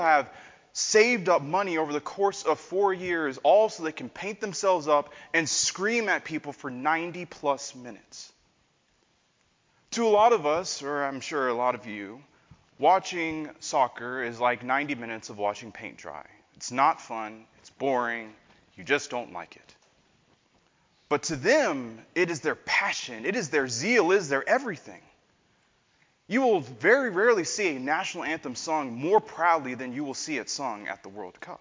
have saved up money over the course of 4 years, all so they can paint themselves up and scream at people for 90 plus minutes. To a lot of us, or I'm sure a lot of you, watching soccer is like 90 minutes of watching paint dry. It's not fun, it's boring, you just don't like it. But to them, it is their passion, it is their zeal, it is their everything. You will very rarely see a national anthem sung more proudly than you will see it sung at the World Cup.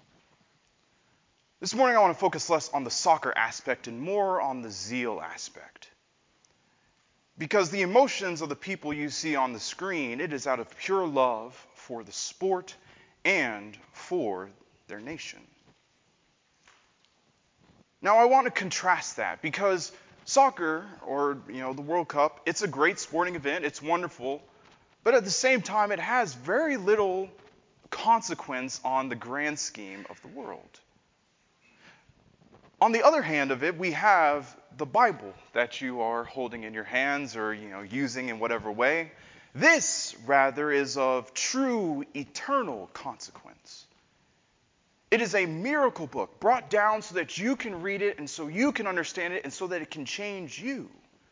This morning I want to focus less on the soccer aspect and more on the zeal aspect. Because the emotions of the people you see on the screen, it is out of pure love for the sport and for their nation. Now I want to contrast that because soccer, or the World Cup, it's a great sporting event, it's wonderful, but at the same time it has very little consequence on the grand scheme of the world. On the other hand of it, we have the Bible that you are holding in your hands or using in whatever way. This, rather, is of true eternal consequence. It is a miracle book brought down so that you can read it and so you can understand it and so that it can change you.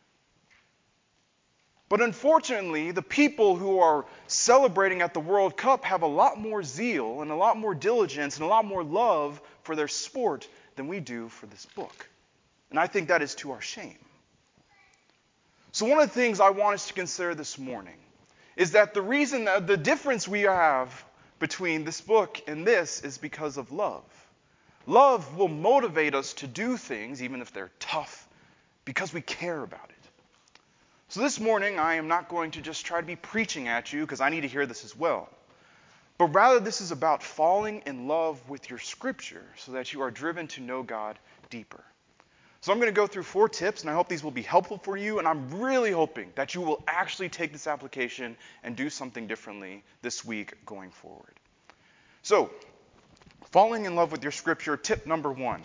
But unfortunately, the people who are celebrating at the World Cup have a lot more zeal and a lot more diligence and a lot more love for their sport than we do for this book. And I think that is to our shame. So one of the things I want us to consider this morning is that the difference we have between this book and this is because of love. Love will motivate us to do things, even if they're tough, because we care about it. So this morning, I am not going to just try to be preaching at you, because I need to hear this as well. But rather, this is about falling in love with your scripture so that you are driven to know God deeper. So I'm going to go through 4 tips, and I hope these will be helpful for you, and I'm really hoping that you will actually take this application and do something differently this week going forward. So, falling in love with your scripture, tip number 1.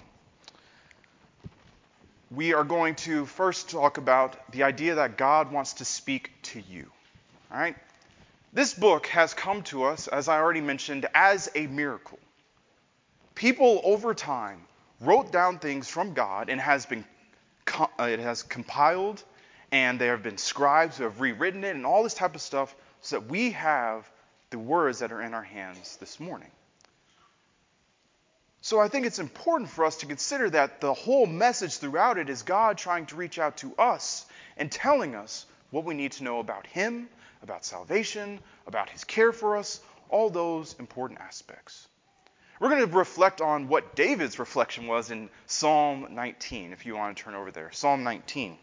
We are going to first talk about the idea that God wants to speak to you. All right? This book has come to us, as I already mentioned, as a miracle. People over time wrote down things from God and it has compiled, and there have been scribes who have rewritten it and all this type of stuff so that we have the words that are in our hands this morning. So I think it's important for us to consider that the whole message throughout it is God trying to reach out to us and telling us what we need to know about Him, about salvation, about His care for us, all those important aspects. We're going to reflect on what David's reflection was in Psalm 19, if you want to turn over there. Psalm 19.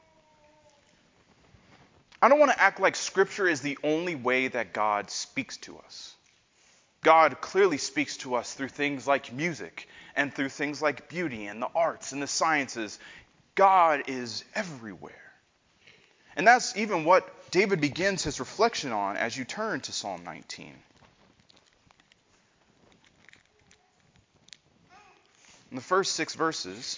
I don't want to act like Scripture is the only way that God speaks to us. God clearly speaks to us through things like music and through things like beauty and the arts and the sciences. God is everywhere. And that's even what David begins his reflection on as you turn to Psalm 19. In the first 6 verses,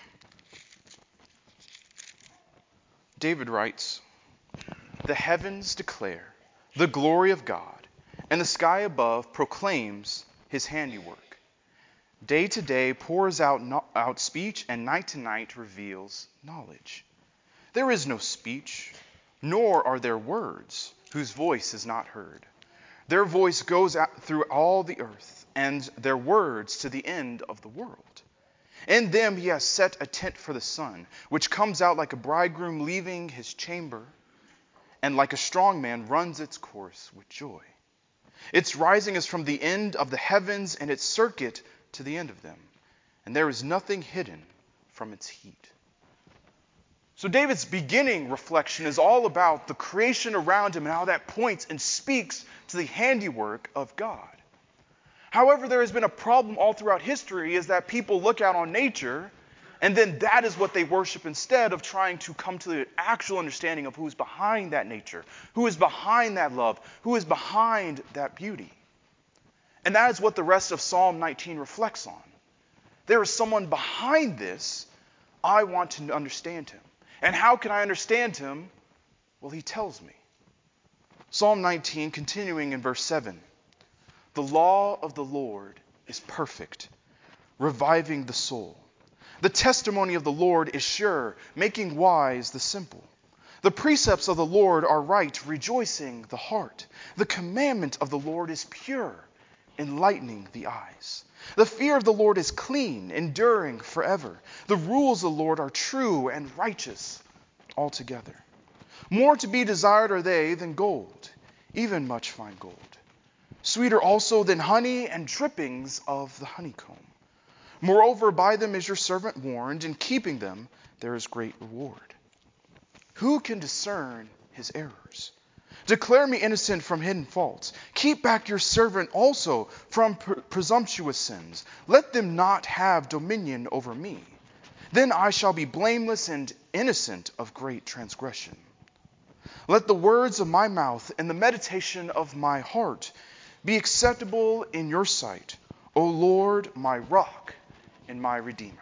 David writes, "The heavens declare the glory of God, and the sky above proclaims His handiwork. Day to day pours out speech, and night to night reveals knowledge. There is no speech, nor are there words whose voice is not heard. Their voice goes out through all the earth, and their words to the end of the world. In them He has set a tent for the sun, which comes out like a bridegroom leaving his chamber, and like a strong man runs its course with joy. Its rising is from the end of the heavens, and its circuit to the end of them, and there is nothing hidden from its heat." So David's beginning reflection is all about the creation around him and how that points and speaks to the handiwork of God. However, there has been a problem all throughout history is that people look out on nature and then that is what they worship instead of trying to come to the actual understanding of who's behind that nature, who is behind that love, who is behind that beauty. And that is what the rest of Psalm 19 reflects on. There is someone behind this. I want to understand Him. And how can I understand Him? Well, He tells me. Psalm 19, continuing in verse 7. The law of the Lord is perfect, reviving the soul. The testimony of the Lord is sure, making wise the simple. The precepts of the Lord are right, rejoicing the heart. The commandment of the Lord is pure, enlightening the eyes. The fear of the Lord is clean, enduring forever. The rules of the Lord are true and righteous altogether. More to be desired are they than gold, even much fine gold. Sweeter also than honey and drippings of the honeycomb. Moreover, by them is your servant warned, in keeping them there is great reward. Who can discern his errors? Declare me innocent from hidden faults. Keep back your servant also from presumptuous sins. Let them not have dominion over me. Then I shall be blameless and innocent of great transgression. Let the words of my mouth and the meditation of my heart be acceptable in your sight, O Lord, my rock and my redeemer.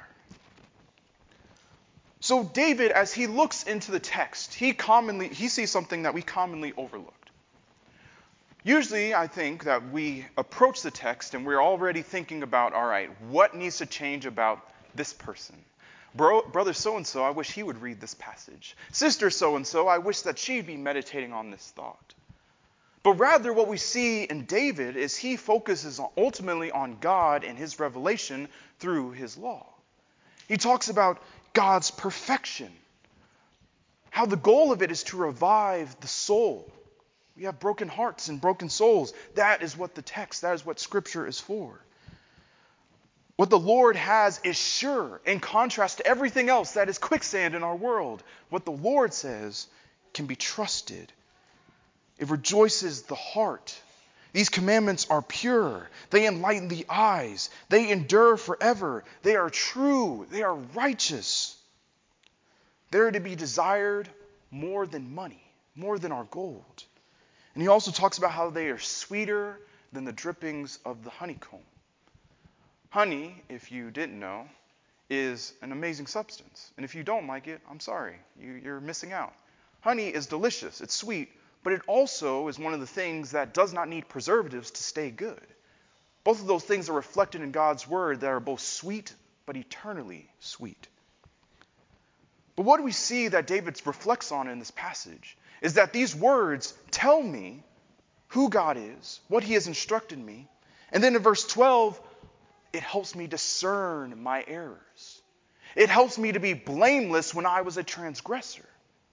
So David, as he looks into the text, he sees something that we commonly overlooked. Usually, I think that we approach the text and we're already thinking about, all right, what needs to change about this person? Brother so-and-so, I wish he would read this passage. Sister so-and-so, I wish that she'd be meditating on this thought. But rather what we see in David is he focuses ultimately on God and his revelation through his law. He talks about God's perfection, how the goal of it is to revive the soul. We have broken hearts and broken souls. That is what that is what Scripture is for. What the Lord has is sure, in contrast to everything else that is quicksand in our world. What the Lord says can be trusted. It rejoices the heart. These commandments are pure. They enlighten the eyes. They endure forever. They are true. They are righteous. They are to be desired more than money, more than our gold. And he also talks about how they are sweeter than the drippings of the honeycomb. Honey, if you didn't know, is an amazing substance. And if you don't like it, I'm sorry. You're missing out. Honey is delicious. It's sweet. But it also is one of the things that does not need preservatives to stay good. Both of those things are reflected in God's word that are both sweet but eternally sweet. But what do we see that David reflects on in this passage is that these words tell me who God is, what he has instructed me. And then in verse 12, it helps me discern my errors. It helps me to be blameless when I was a transgressor.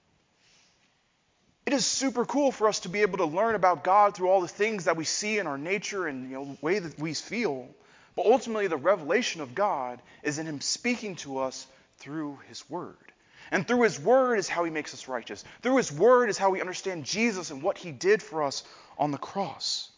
It is super cool for us to be able to learn about God through all the things that we see in our nature and the way that we feel. But ultimately, the revelation of God is in him speaking to us through his word. And through his word is how he makes us righteous. Through his word is how we understand Jesus and what he did for us on the cross.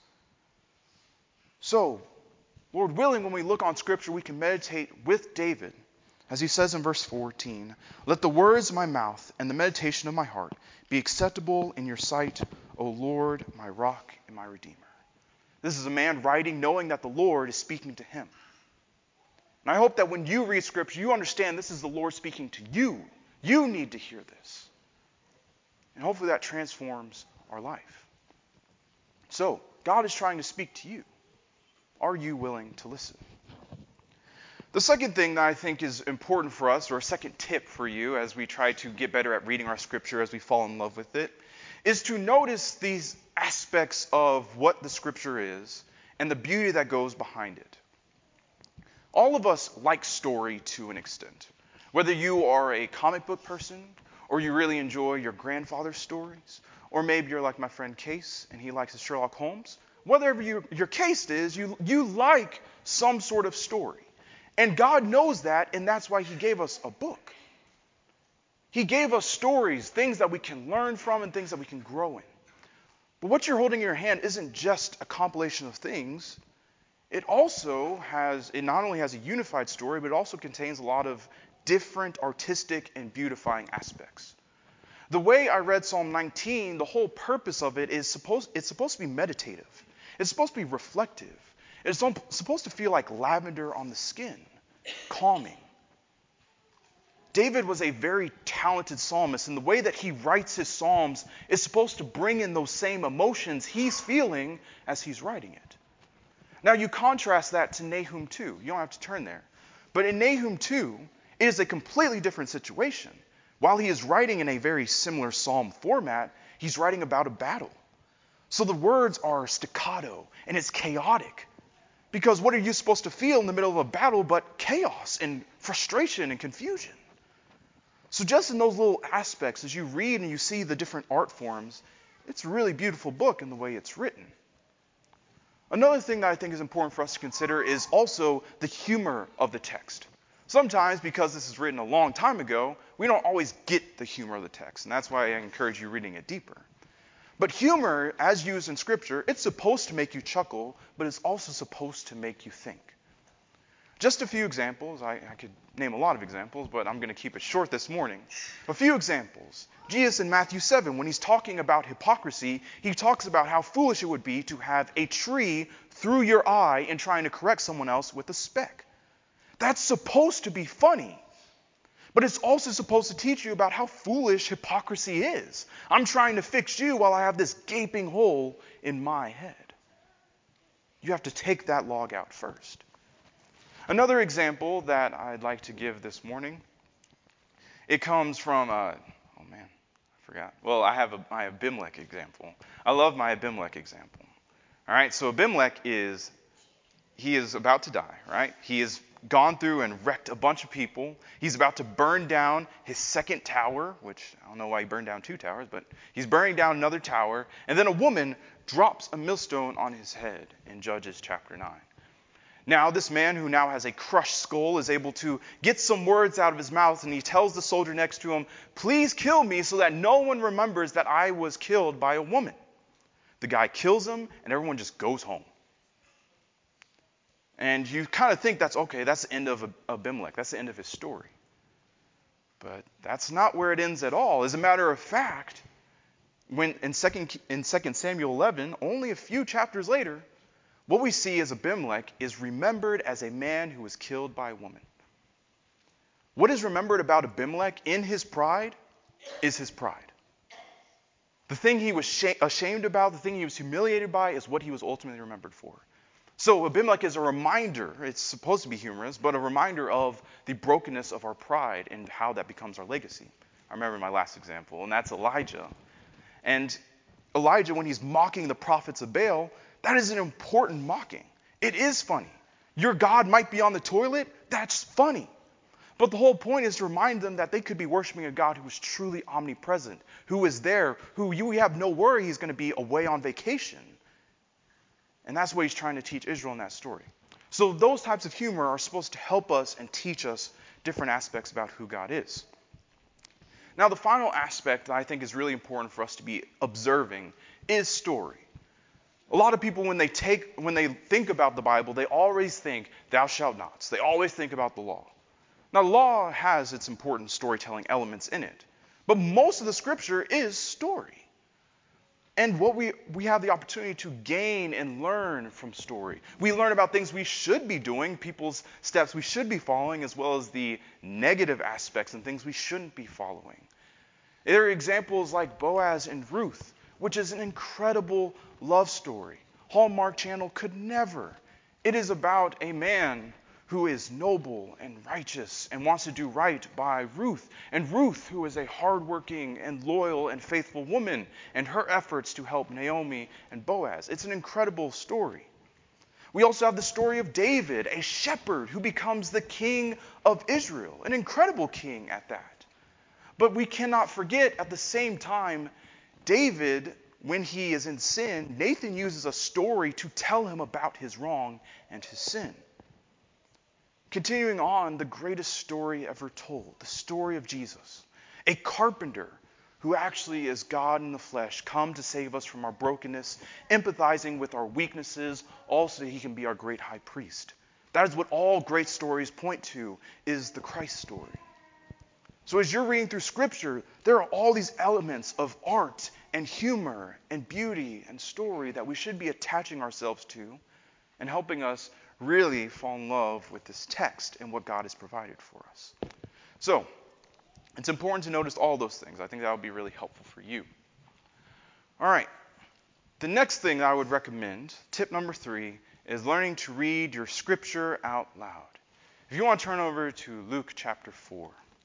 So, Lord willing, when we look on Scripture, we can meditate with David. As he says in verse 14, let the words of my mouth and the meditation of my heart be acceptable in your sight, O Lord, my rock and my redeemer. This is a man writing knowing that the Lord is speaking to him. And I hope that when you read Scripture, you understand this is the Lord speaking to you. You need to hear this. And hopefully that transforms our life. So, God is trying to speak to you. Are you willing to listen? The second thing that I think is important for us, or a second tip for you as we try to get better at reading our Scripture as we fall in love with it, is to notice these aspects of what the Scripture is and the beauty that goes behind it. All of us like story to an extent. Whether you are a comic book person, or you really enjoy your grandfather's stories, or maybe you're like my friend Case and he likes his Sherlock Holmes, whatever your case is, you like some sort of story. And God knows that, and that's why he gave us a book. He gave us stories, things that we can learn from and things that we can grow in. But what you're holding in your hand isn't just a compilation of things. It not only has a unified story, but it also contains a lot of different artistic and beautifying aspects. The way I read Psalm 19, the whole purpose of it is it's supposed to be meditative. It's supposed to be reflective. It's supposed to feel like lavender on the skin, calming. David was a very talented psalmist, and the way that he writes his psalms is supposed to bring in those same emotions he's feeling as he's writing it. Now you contrast that to Nahum 2. You don't have to turn there. But in Nahum 2, it is a completely different situation. While he is writing in a very similar psalm format, he's writing about a battle. So the words are staccato and it's chaotic. Because what are you supposed to feel in the middle of a battle but chaos and frustration and confusion? So just in those little aspects, as you read and you see the different art forms, it's a really beautiful book in the way it's written. Another thing that I think is important for us to consider is also the humor of the text. Sometimes, because this is written a long time ago, we don't always get the humor of the text, and that's why I encourage you reading it deeper. But humor, as used in Scripture, it's supposed to make you chuckle, but it's also supposed to make you think. Just a few examples. I could name a lot of examples, but I'm going to keep it short this morning. A few examples. Jesus in Matthew 7, when he's talking about hypocrisy, he talks about how foolish it would be to have a tree through your eye in trying to correct someone else with a speck. That's supposed to be funny. But it's also supposed to teach you about how foolish hypocrisy is. I'm trying to fix you while I have this gaping hole in my head. You have to take that log out first. Another example that I'd like to give this morning, it comes from, I forgot. Well, I have my Abimelech example. I love my Abimelech example. All right, so Abimelech he is about to die, right? He has gone through and wrecked a bunch of people. He's about to burn down his second tower, which I don't know why he burned down 2 towers, but he's burning down another tower. And then a woman drops a millstone on his head in Judges chapter 9. Now, this man who now has a crushed skull is able to get some words out of his mouth, and he tells the soldier next to him, "Please kill me so that no one remembers that I was killed by a woman." The guy kills him, and everyone just goes home. And you kind of think that's okay, that's the end of Abimelech, that's the end of his story. But that's not where it ends at all. As a matter of fact, when in 2 Samuel 11, only a few chapters later, what we see as Abimelech is remembered as a man who was killed by a woman. What is remembered about Abimelech in his pride is his pride. The thing he was ashamed about, the thing he was humiliated by, is what he was ultimately remembered for. So Abimelech is a reminder, it's supposed to be humorous, but a reminder of the brokenness of our pride and how that becomes our legacy. I remember my last example, and that's Elijah. And Elijah, when he's mocking the prophets of Baal, that is an important mocking. It is funny. Your God might be on the toilet. That's funny. But the whole point is to remind them that they could be worshiping a God who is truly omnipresent, who is there, who you have no worry he's going to be away on vacation. And that's what he's trying to teach Israel in that story. So those types of humor are supposed to help us and teach us different aspects about who God is. Now, the final aspect that I think is really important for us to be observing is story. A lot of people, when they think about the Bible, they always think, thou shalt nots. They always think about the law. Now, the law has its important storytelling elements in it. But most of the scripture is story. And what we have the opportunity to gain and learn from story. We learn about things we should be doing, people's steps we should be following, as well as the negative aspects and things we shouldn't be following. There are examples like Boaz and Ruth, which is an incredible love story. Hallmark Channel could never. It is about a man who is noble and righteous and wants to do right by Ruth. And Ruth, who is a hardworking and loyal and faithful woman, and her efforts to help Naomi and Boaz. It's an incredible story. We also have the story of David, a shepherd who becomes the king of Israel, an incredible king at that. But we cannot forget at the same time, David, when he is in sin, Nathan uses a story to tell him about his wrong and his sin. Continuing on, the greatest story ever told, the story of Jesus, a carpenter who actually is God in the flesh, come to save us from our brokenness, empathizing with our weaknesses, also he can be our great high priest. That is what all great stories point to, is the Christ story. So as you're reading through Scripture, there are all these elements of art and humor and beauty and story that we should be attaching ourselves to and helping us really fall in love with this text and what God has provided for us. So, it's important to notice all those things. I think that would be really helpful for you. All right. The next thing I would recommend, tip number 3, is learning to read your scripture out loud. If you want to turn over to Luke chapter 4.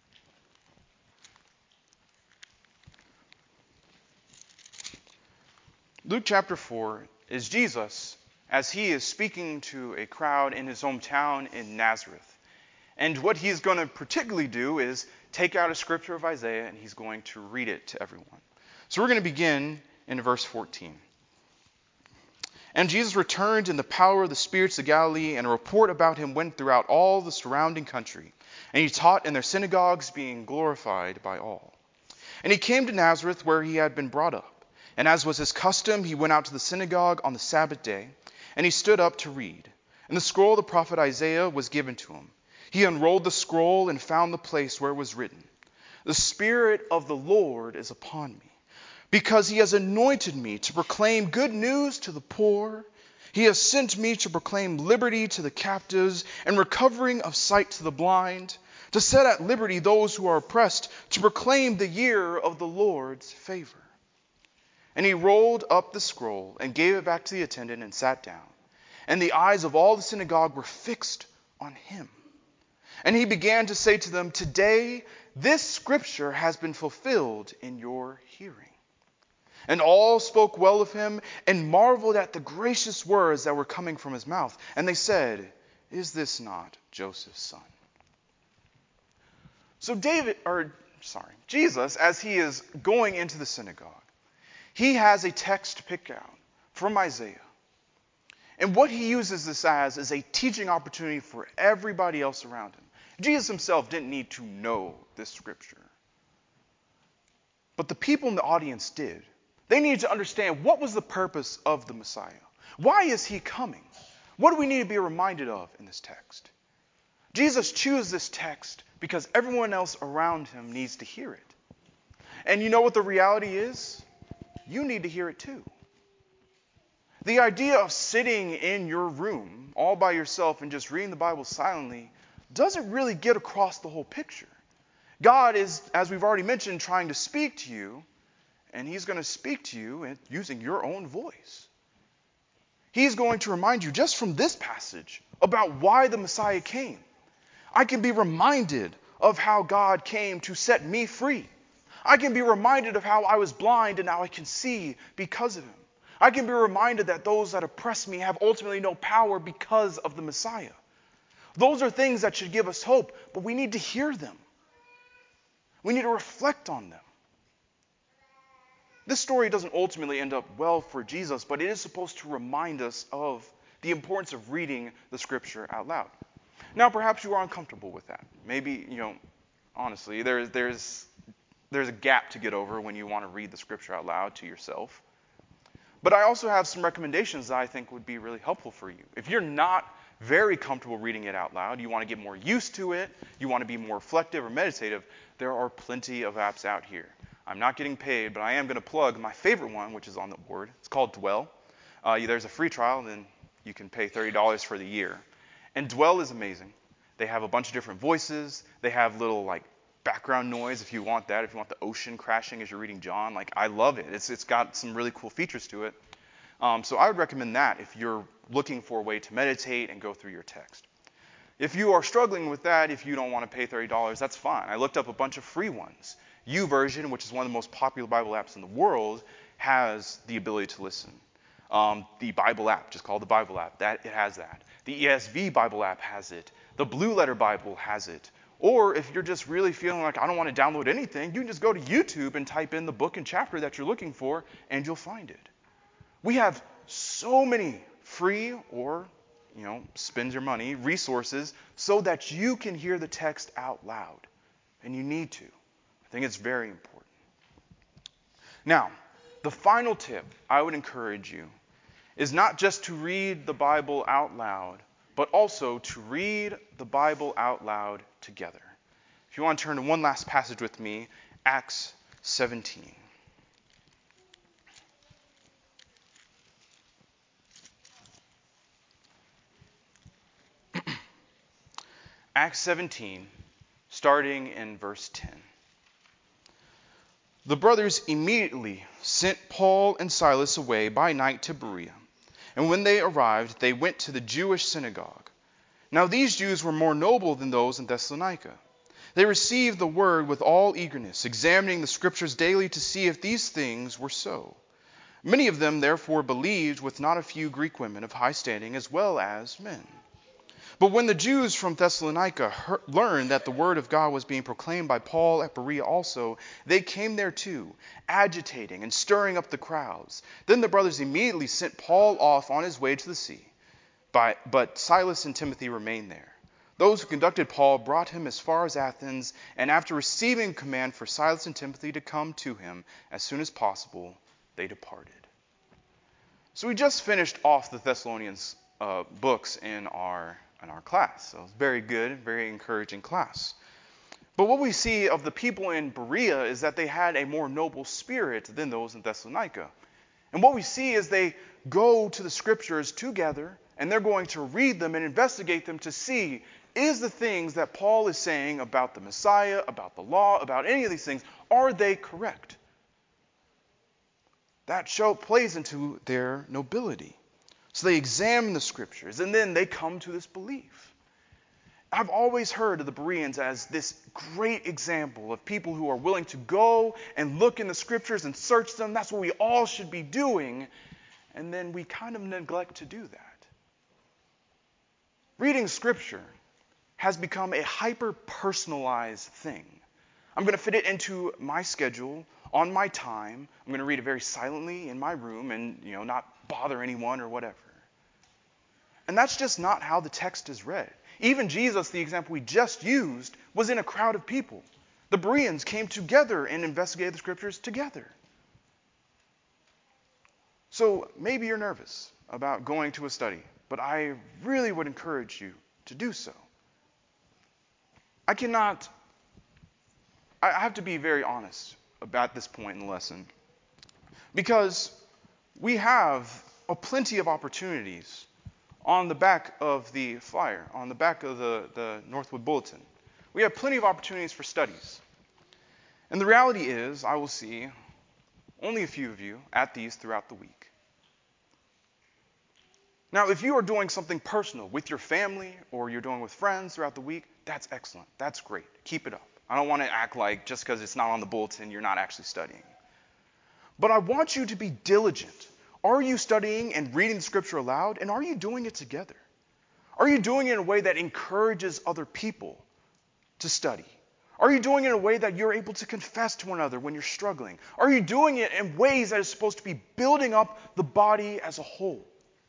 Luke chapter 4 is Jesus as he is speaking to a crowd in his hometown in Nazareth. And what he's going to particularly do is take out a scripture of Isaiah and he's going to read it to everyone. So we're going to begin in verse 14. And Jesus returned in the power of the spirits of Galilee, and a report about him went throughout all the surrounding country. And he taught in their synagogues, being glorified by all. And he came to Nazareth, where he had been brought up. And as was his custom, he went out to the synagogue on the Sabbath day, and he stood up to read. And the scroll of the prophet Isaiah was given to him. He unrolled the scroll and found the place where it was written, "The Spirit of the Lord is upon me, because he has anointed me to proclaim good news to the poor. He has sent me to proclaim liberty to the captives and recovering of sight to the blind, to set at liberty those who are oppressed, to proclaim the year of the Lord's favor." And he rolled up the scroll and gave it back to the attendant and sat down. And the eyes of all the synagogue were fixed on him. And he began to say to them, "Today this scripture has been fulfilled in your hearing." And all spoke well of him and marveled at the gracious words that were coming from his mouth. And they said, "Is this not Joseph's son?" So Jesus, as he is going into the synagogue, he has a text to pick out from Isaiah. And what he uses this as is a teaching opportunity for everybody else around him. Jesus himself didn't need to know this scripture. But the people in the audience did. They needed to understand what was the purpose of the Messiah. Why is he coming? What do we need to be reminded of in this text? Jesus chose this text because everyone else around him needs to hear it. And you know what the reality is? You need to hear it too. The idea of sitting in your room all by yourself and just reading the Bible silently doesn't really get across the whole picture. God is, as we've already mentioned, trying to speak to you, and he's going to speak to you using your own voice. He's going to remind you just from this passage about why the Messiah came. I can be reminded of how God came to set me free. I can be reminded of how I was blind and now I can see because of him. I can be reminded that those that oppress me have ultimately no power because of the Messiah. Those are things that should give us hope, but we need to hear them. We need to reflect on them. This story doesn't ultimately end up well for Jesus, but it is supposed to remind us of the importance of reading the scripture out loud. Now, perhaps you are uncomfortable with that. Maybe, honestly, there's a gap to get over when you want to read the scripture out loud to yourself. But I also have some recommendations that I think would be really helpful for you. If you're not very comfortable reading it out loud, you want to get more used to it, you want to be more reflective or meditative, there are plenty of apps out here. I'm not getting paid, but I am going to plug my favorite one, which is on the board. It's called Dwell. There's a free trial, and then you can pay $30 for the year. And Dwell is amazing. They have a bunch of different voices. They have little background noise if you want that, if you want the ocean crashing as you're reading John. I love it. It's got some really cool features to it. So I would recommend that if you're looking for a way to meditate and go through your text. If you are struggling with that, if you don't want to pay $30, that's fine. I looked up a bunch of free ones. YouVersion, which is one of the most popular Bible apps in the world, has the ability to listen. The Bible app, just called the Bible app, it has that. The ESV Bible app has it. The Blue Letter Bible has it. Or if you're just really feeling like I don't want to download anything, you can just go to YouTube and type in the book and chapter that you're looking for, and you'll find it. We have so many free or, spend your money, resources, so that you can hear the text out loud. And you need to. I think it's very important. Now, the final tip I would encourage you is not just to read the Bible out loud, but also to read the Bible out loud together. If you want to turn to one last passage with me, Acts 17. Acts 17, starting in verse 10. The brothers immediately sent Paul and Silas away by night to Berea, And when they arrived, they went to the Jewish synagogue. Now these Jews were more noble than those in Thessalonica. They received the word with all eagerness, examining the Scriptures daily to see if these things were so. Many of them therefore believed, with not a few Greek women of high standing as well as men. But when the Jews from Thessalonica learned that the word of God was being proclaimed by Paul at Berea also, they came there too, agitating and stirring up the crowds. Then the brothers immediately sent Paul off on his way to the sea. But Silas and Timothy remained there. Those who conducted Paul brought him as far as Athens, and after receiving command for Silas and Timothy to come to him as soon as possible, they departed. So we just finished off the Thessalonians books in our class. So it was very good, very encouraging class. But what we see of the people in Berea is that they had a more noble spirit than those in Thessalonica. And what we see is they go to the Scriptures together, and they're going to read them and investigate them to see, is the things that Paul is saying about the Messiah, about the law, about any of these things, are they correct? That plays into their nobility. So they examine the Scriptures, and then they come to this belief. I've always heard of the Bereans as this great example of people who are willing to go and look in the Scriptures and search them. That's what we all should be doing. And then we kind of neglect to do that. Reading Scripture has become a hyper-personalized thing. I'm going to fit it into my schedule, on my time. I'm going to read it very silently in my room and, not bother anyone or whatever. And that's just not how the text is read. Even Jesus, the example we just used, was in a crowd of people. The Bereans came together and investigated the Scriptures together. So maybe you're nervous about going to a study, but I really would encourage you to do so. I have to be very honest about this point in the lesson, because we have plenty of opportunities on the back of the flyer, on the back of the Northwood Bulletin. We have plenty of opportunities for studies. And the reality is, I will see only a few of you at these throughout the week. Now, if you are doing something personal with your family or you're doing with friends throughout the week, that's excellent. That's great. Keep it up. I don't want to act like just because it's not on the bulletin, you're not actually studying. But I want you to be diligent. Are you studying and reading the Scripture aloud? And are you doing it together? Are you doing it in a way that encourages other people to study? Are you doing it in a way that you're able to confess to one another when you're struggling? Are you doing it in ways that is supposed to be building up the body as a whole?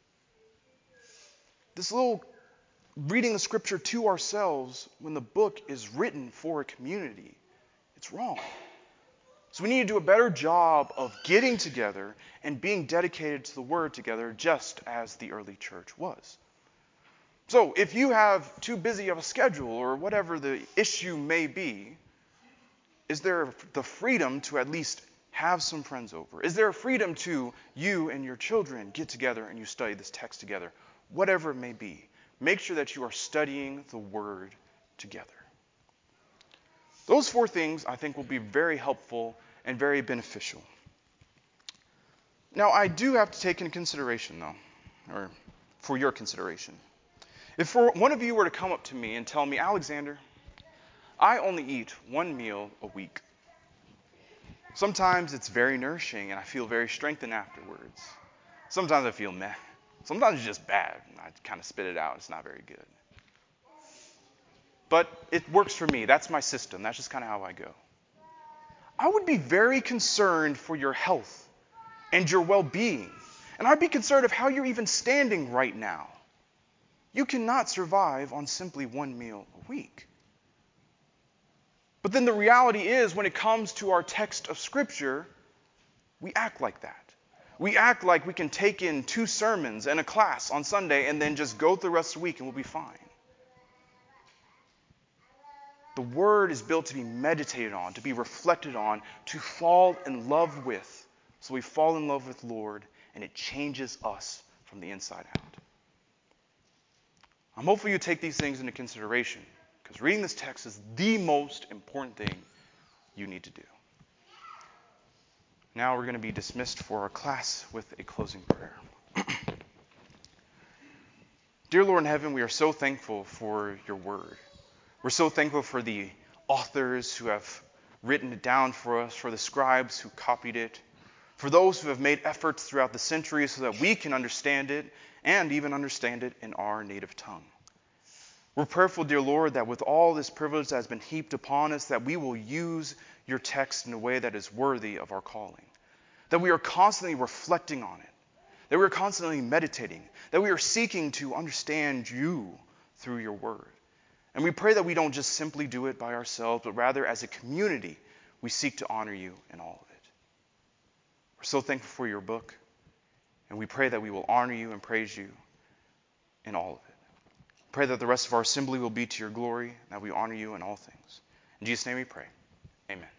This little reading the Scripture to ourselves when the book is written for a community, it's wrong. So we need to do a better job of getting together and being dedicated to the Word together, just as the early church was. So if you have too busy of a schedule or whatever the issue may be, is there the freedom to at least have some friends over? Is there a freedom to you and your children get together and you study this text together? Whatever it may be, make sure that you are studying the Word together. Those 4 things I think will be very helpful and very beneficial. Now, I do have to take into consideration, though, or for your consideration. If one of you were to come up to me and tell me, Alexander, I only eat 1 meal a week. Sometimes it's very nourishing and I feel very strengthened afterwards. Sometimes I feel meh. Sometimes it's just bad. I kind of spit it out. It's not very good. But it works for me. That's my system. That's just kind of how I go. I would be very concerned for your health and your well-being. And I'd be concerned of how you're even standing right now. You cannot survive on simply 1 meal a week. But then the reality is, when it comes to our text of Scripture, we act like that. We act like we can take in 2 sermons and a class on Sunday and then just go through the rest of the week and we'll be fine. The Word is built to be meditated on, to be reflected on, to fall in love with. So we fall in love with the Lord, and it changes us from the inside out. I'm hopeful you take these things into consideration, because reading this text is the most important thing you need to do. Now we're going to be dismissed for our class with a closing prayer. Dear Lord in heaven, we are so thankful for your word. We're so thankful for the authors who have written it down for us, for the scribes who copied it, for those who have made efforts throughout the centuries so that we can understand it and even understand it in our native tongue. We're prayerful, dear Lord, that with all this privilege that has been heaped upon us, that we will use your text in a way that is worthy of our calling, that we are constantly reflecting on it, that we are constantly meditating, that we are seeking to understand you through your word. And we pray that we don't just simply do it by ourselves, but rather as a community, we seek to honor you in all of it. We're so thankful for your book, and we pray that we will honor you and praise you in all of it. Pray that the rest of our assembly will be to your glory, and that we honor you in all things. In Jesus' name we pray. Amen.